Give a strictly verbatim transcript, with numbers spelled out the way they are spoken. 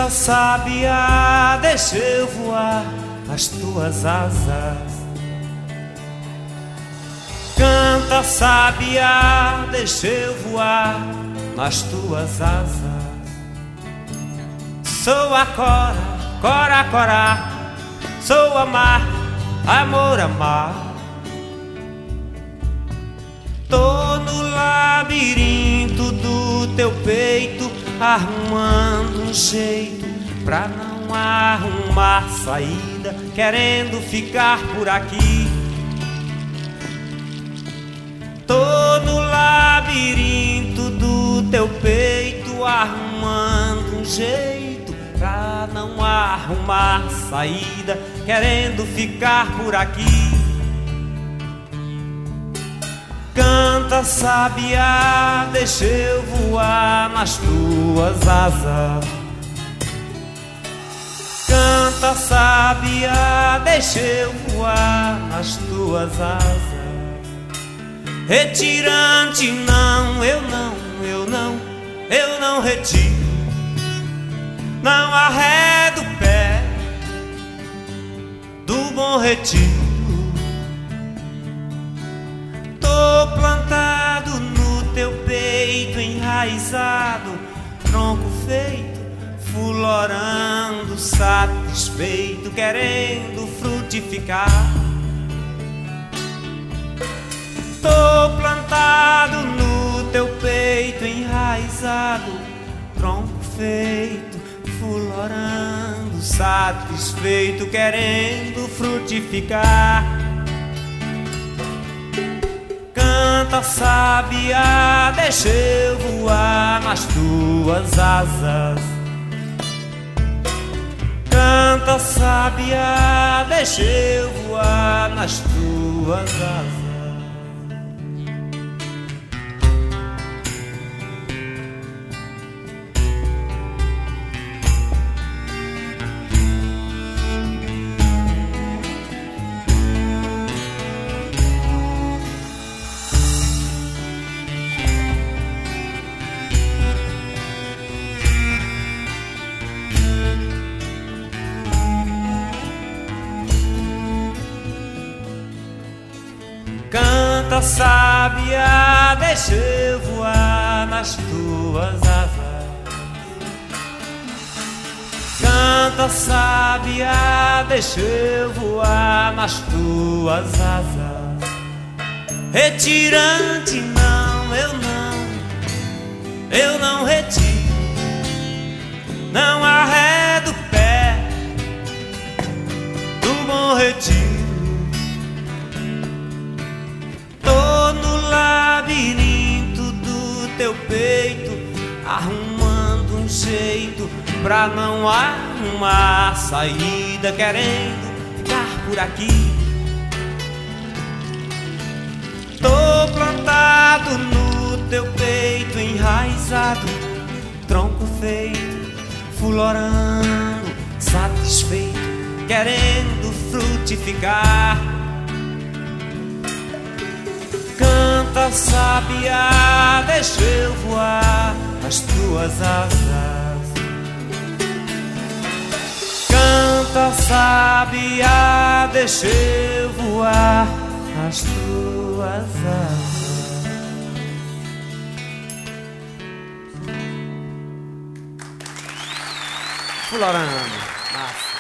Canta, sabiá, deixa eu voar as tuas asas. Canta, sabiá, deixa eu voar nas tuas asas. Sou a cora, cora, cora. Sou amar, amor, amar. Tô no labirinto do teu peito, arrumando um jeito pra não arrumar saída, querendo ficar por aqui. Tô no labirinto do teu peito, arrumando um jeito pra não arrumar saída, querendo ficar por aqui. Canta, sabiá, deixa eu voar nas tuas asas. Canta, sabiá, deixa eu voar nas tuas asas. Retirante, não, eu não, eu não, eu não retiro. Não arredo o pé do Bom Retiro. Tô plantado no teu peito, enraizado, tronco feito, fulorando, satisfeito, querendo frutificar. Tô plantado no teu peito, enraizado, tronco feito, fulorando, satisfeito, querendo frutificar. Canta, sabiá, deixa eu voar nas tuas asas. Canta, sabiá, deixa eu voar nas tuas asas. Canta, sabiá, deixa eu voar nas tuas asas. Canta, sabiá, deixa eu voar nas tuas asas. Retirante, não, eu não, eu não retiro. Não arredo o pé do Bom Retiro. Labirinto do teu peito, arrumando um jeito pra não arrumar saída, querendo ficar por aqui. Tô plantado no teu peito, enraizado, tronco feito, fulorando, satisfeito, querendo frutificar. Canta, sabiá, deixa eu voar nas tuas asas. Canta, sabiá, deixa eu voar nas tuas asas. Fulorando. Massa.